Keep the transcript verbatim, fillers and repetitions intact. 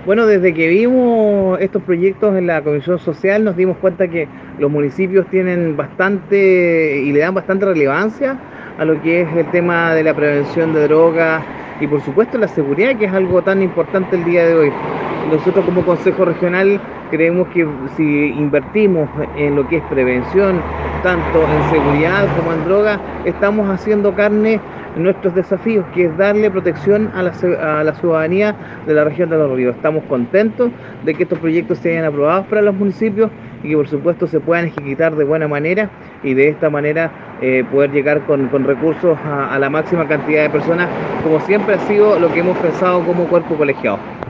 Bueno, desde que vimos estos proyectos en la Comisión Social nos dimos cuenta que los municipios tienen bastante y le dan bastante relevancia a lo que es el tema de la prevención de drogas y por supuesto la seguridad, que es algo tan importante el día de hoy. Nosotros como Consejo Regional creemos que si invertimos en lo que es prevención, tanto en seguridad como en droga, estamos haciendo carne nuestros desafíos, que es darle protección a la, a la ciudadanía de la región de Los Ríos. Estamos contentos de que estos proyectos se hayan aprobados para los municipios y que por supuesto se puedan ejecutar de buena manera y de esta manera eh, poder llegar con, con recursos a, a la máxima cantidad de personas, como siempre ha sido lo que hemos pensado como cuerpo colegiado.